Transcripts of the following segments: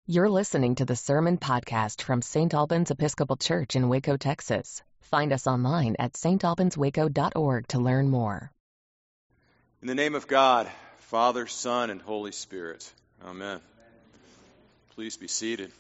You're listening to the Sermon Podcast from St. Albans Episcopal Church in Waco, Texas. Find us online at stalbanswaco.org to learn more. In the name of God, Father, Son, and Holy Spirit. Amen. Please be seated.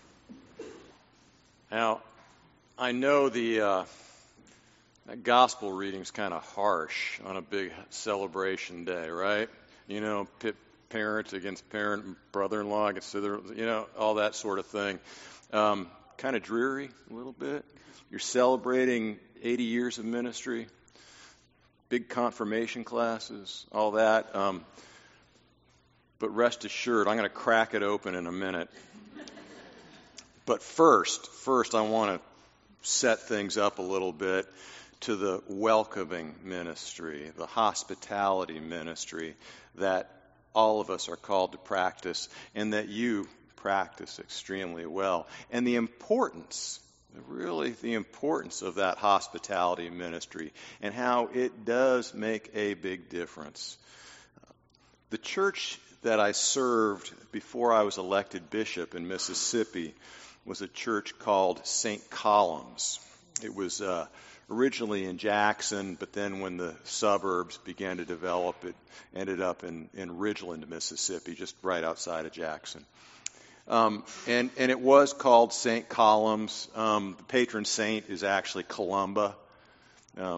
Now, I know that gospel reading's kind of harsh on a big celebration day, right? You know, pit parent against parent, brother-in-law against sister, all that sort of thing. Kind of dreary a little bit. You're celebrating 80 years of ministry, big confirmation classes, all that. But rest assured, I'm going to crack it open in a minute. But first, I want to set things up a little bit to the welcoming ministry, the hospitality ministry that all of us are called to practice, and that you practice extremely well. And the importance of that hospitality ministry and how it does make a big difference. The church that I served before I was elected bishop in Mississippi was a church called St. Columb's. It was originally in Jackson, but then when the suburbs began to develop, it ended up in Ridgeland, Mississippi, just right outside of Jackson. And it was called St. Columb's. The patron saint is actually Columba. There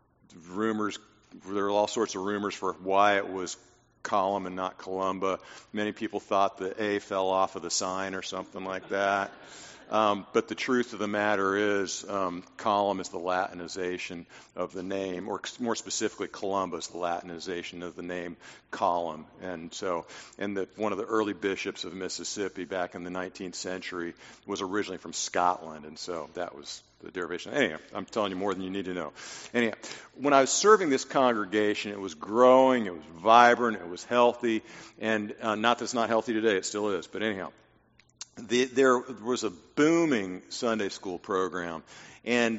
are all sorts of rumors for why it was Column and not Columba. Many people thought the A fell off of the sign or something like that. But the truth of the matter is, Column is the Latinization of the name, or more specifically, Columba is the Latinization of the name Column. And one of the early bishops of Mississippi back in the 19th century was originally from Scotland, and so that was the derivation. Anyhow, I'm telling you more than you need to know. Anyhow, when I was serving this congregation, it was growing, it was vibrant, it was healthy, and not that it's not healthy today, it still is, but anyhow. There was a booming Sunday school program, and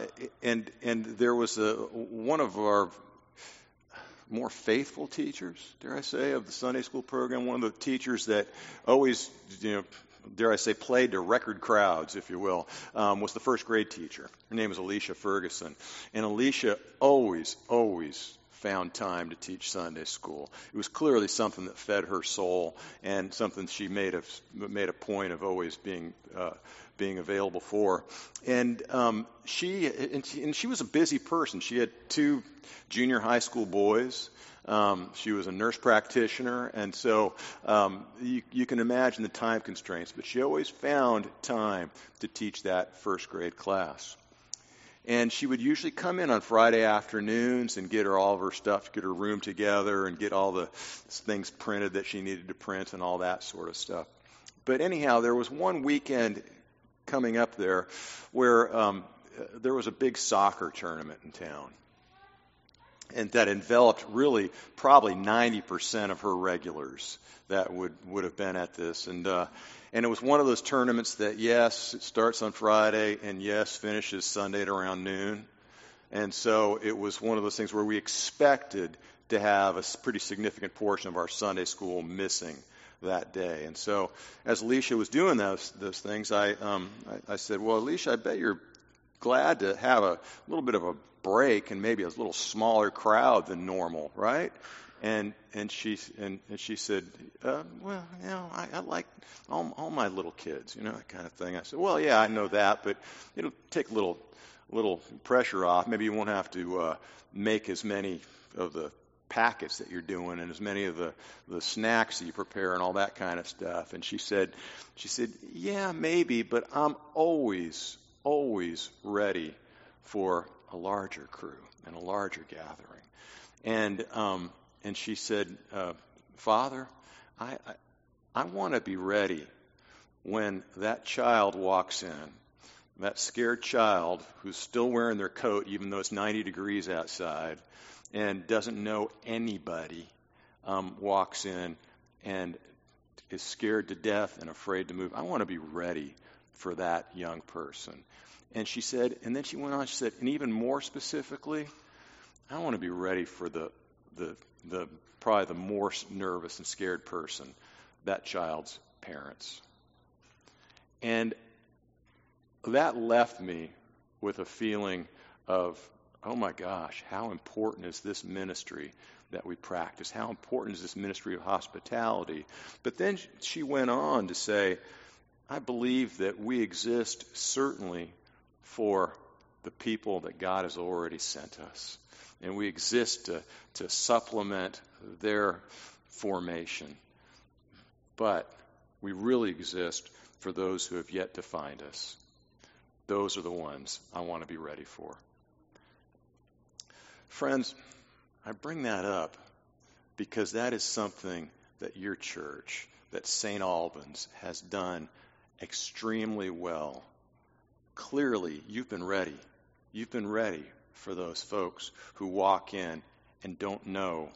there was one of our more faithful teachers, dare I say, of the Sunday school program. One of the teachers that always, dare I say, played to record crowds, if you will, was the first grade teacher. Her name was Alicia Ferguson, and Alicia always found time to teach Sunday school. It was clearly something that fed her soul, and something she made a point of always being available for. And she was a busy person. She had 2 junior high school boys. She was a nurse practitioner, and so you can imagine the time constraints. But she always found time to teach that first grade class. And she would usually come in on Friday afternoons and get all of her stuff, get her room together, and get all the things printed that she needed to print and all that sort of stuff. But anyhow, there was one weekend coming up there where there was a big soccer tournament in town. And that enveloped really probably 90% of her regulars that would have been at this. And it was one of those tournaments that, yes, it starts on Friday, and yes, finishes Sunday at around noon. And so it was one of those things where we expected to have a pretty significant portion of our Sunday school missing that day. And so as Alicia was doing those things, I said, well, Alicia, I bet you're glad to have a little bit of a break and maybe a little smaller crowd than normal, right? And she said, well, I like all my little kids, that kind of thing. I said, well, yeah, I know that, but it'll take a little pressure off. Maybe you won't have to make as many of the packets that you're doing and as many of the snacks that you prepare and all that kind of stuff. And she said, yeah, maybe, but I'm always ready for a larger crew and a larger gathering. And she said, Father, I want to be ready when that child walks in, that scared child who's still wearing their coat even though it's 90 degrees outside and doesn't know anybody, walks in and is scared to death and afraid to move. I want to be ready for that young person. And she said, and then she went on, she said, and even more specifically, I want to be ready for the probably the more nervous and scared person, that child's parents. And that left me with a feeling of, oh my gosh, how important is this ministry that we practice? How important is this ministry of hospitality? But then she went on to say, I believe that we exist certainly for the people that God has already sent us. And we exist to supplement their formation. But we really exist for those who have yet to find us. Those are the ones I want to be ready for. Friends, I bring that up because that is something that your church, that St. Albans, has done extremely well. Clearly, you've been ready. You've been ready for those folks who walk in and don't know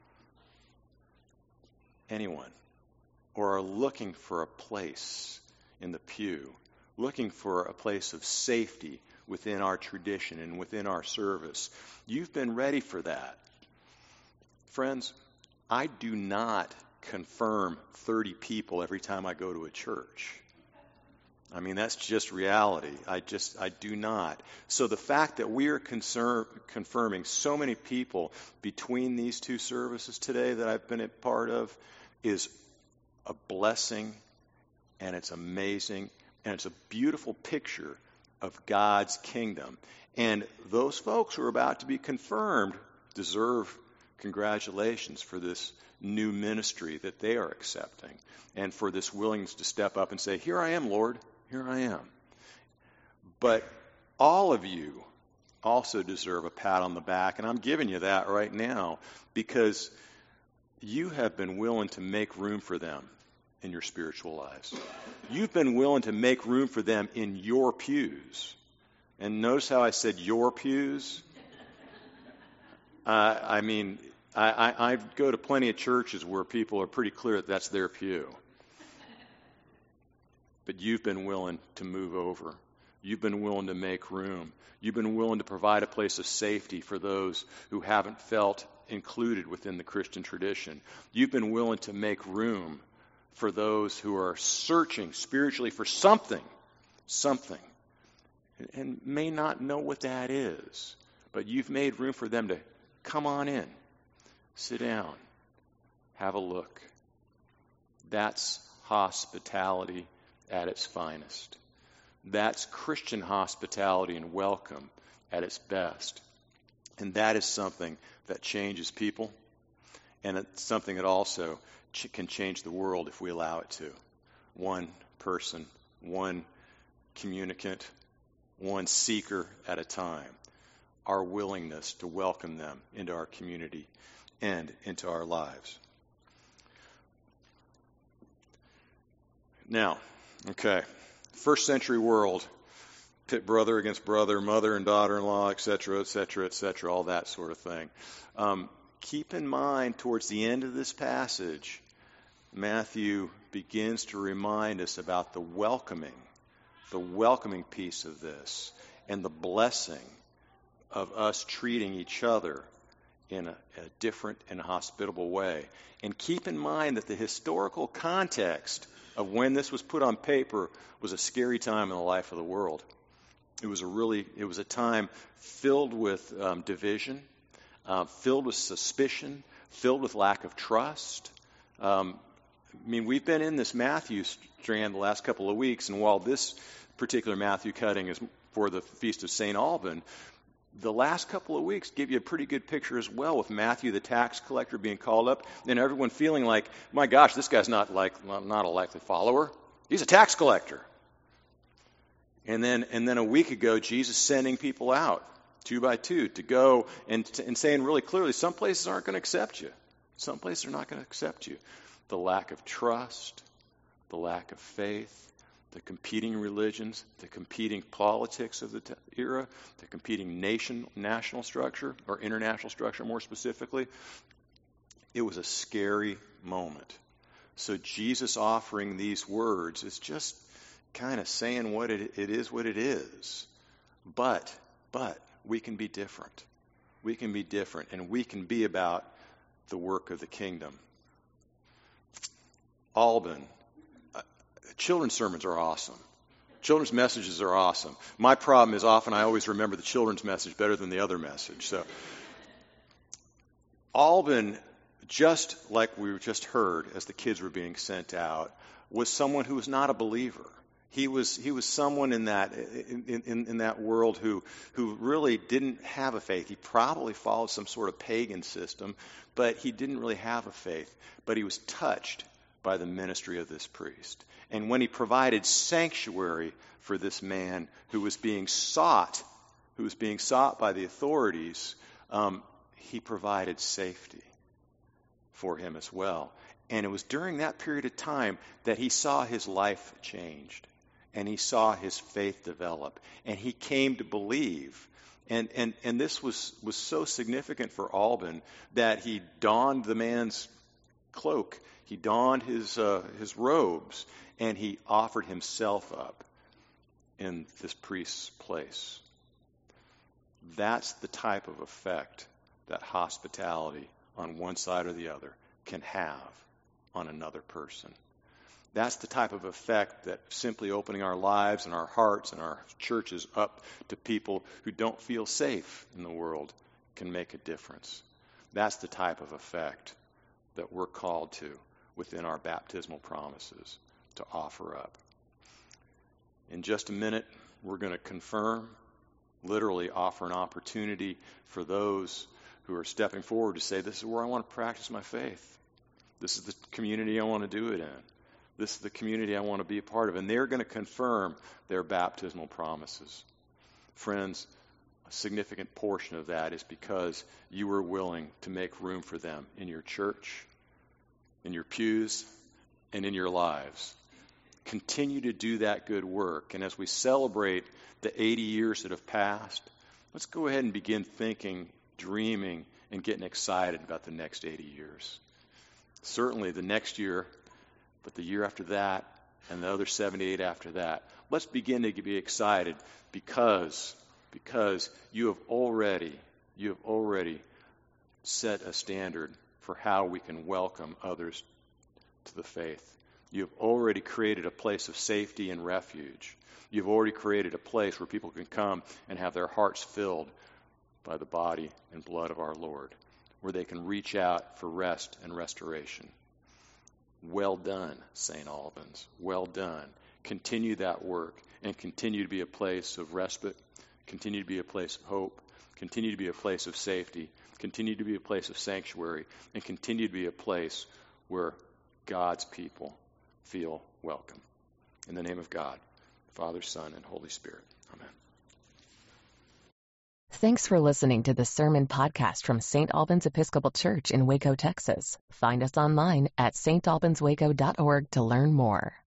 anyone or are looking for a place in the pew, looking for a place of safety within our tradition and within our service. You've been ready for that. Friends, I do not confirm 30 people every time I go to a church. I mean, that's just reality. I do not. So the fact that we are confirming so many people between these two services today that I've been a part of is a blessing, and it's amazing, and it's a beautiful picture of God's kingdom. And those folks who are about to be confirmed deserve congratulations for this new ministry that they are accepting and for this willingness to step up and say, here I am, Lord, here I am. But all of you also deserve a pat on the back, and I'm giving you that right now because you have been willing to make room for them in your spiritual lives. You've been willing to make room for them in your pews. And notice how I said your pews? I go to plenty of churches where people are pretty clear that that's their pew. But you've been willing to move over. You've been willing to make room. You've been willing to provide a place of safety for those who haven't felt included within the Christian tradition. You've been willing to make room for those who are searching spiritually for something, and may not know what that is. But you've made room for them to come on in, sit down, have a look. That's hospitality at its finest. That's Christian hospitality and welcome at its best. And that is something that changes people, and it's something that also can change the world if we allow it to. One person, one communicant, one seeker at a time. Our willingness to welcome them into our community and into our lives. Now, okay, first century world, pit brother against brother, mother and daughter-in-law, etc., all that sort of thing. Keep in mind, towards the end of this passage, Matthew begins to remind us about the welcoming piece of this, and the blessing of us treating each other in a different and hospitable way. And keep in mind that the historical context of when this was put on paper was a scary time in the life of the world. It was a time filled with division, filled with suspicion, filled with lack of trust. We've been in this Matthew strand the last couple of weeks, and while this particular Matthew cutting is for the Feast of St. Alban, the last couple of weeks give you a pretty good picture as well, with Matthew the tax collector being called up, and everyone feeling like, my gosh, this guy's not a likely follower. He's a tax collector. And then a week ago, Jesus sending people out, 2 by 2, to go and saying really clearly, some places aren't going to accept you. Some places are not going to accept you. The lack of trust, the lack of faith, the competing religions, the competing politics of the era, the competing national structure, or international structure more specifically. It was a scary moment. So Jesus offering these words is just kind of saying what it is what it is. But we can be different. We can be different, and we can be about the work of the kingdom. Alban, children's sermons are awesome. Children's messages are awesome. My problem is often I always remember the children's message better than the other message. So Alban, just like we just heard as the kids were being sent out, was someone who was not a believer. He was someone in that world who really didn't have a faith. He probably followed some sort of pagan system, but he didn't really have a faith. But he was touched by the ministry of this priest. And when he provided sanctuary for this man who was being sought by the authorities, he provided safety for him as well. And it was during that period of time that he saw his life changed, and he saw his faith develop, and he came to believe. And this was so significant for Alban that he donned the man's cloak, he donned his robes, and he offered himself up in this priest's place. That's the type of effect that hospitality on one side or the other can have on another person. That's the type of effect that simply opening our lives and our hearts and our churches up to people who don't feel safe in the world can make a difference. That's the type of effect that we're called to within our baptismal promises to offer up. In just a minute, we're going to confirm, literally offer an opportunity for those who are stepping forward to say, this is where I want to practice my faith. This is the community I want to do it in. This is the community I want to be a part of. And they're going to confirm their baptismal promises. Friends, a significant portion of that is because you were willing to make room for them in your church, in your pews, and in your lives. Continue to do that good work. And as we celebrate the 80 years that have passed, let's go ahead and begin thinking, dreaming, and getting excited about the next 80 years. Certainly the next year, but the year after that, and the other 78 after that. Let's begin to be excited because you have already set a standard for how we can welcome others to the faith. You've already created a place of safety and refuge. You've already created a place where people can come and have their hearts filled by the body and blood of our Lord, where they can reach out for rest and restoration. Well done, St. Albans. Well done. Continue that work and continue to be a place of respite, continue to be a place of hope, continue to be a place of safety, continue to be a place of sanctuary, and continue to be a place where God's people feel welcome. In the name of God, Father, Son, and Holy Spirit. Amen. Thanks for listening to the Sermon Podcast from St. Albans Episcopal Church in Waco, Texas. Find us online at stalbanswaco.org to learn more.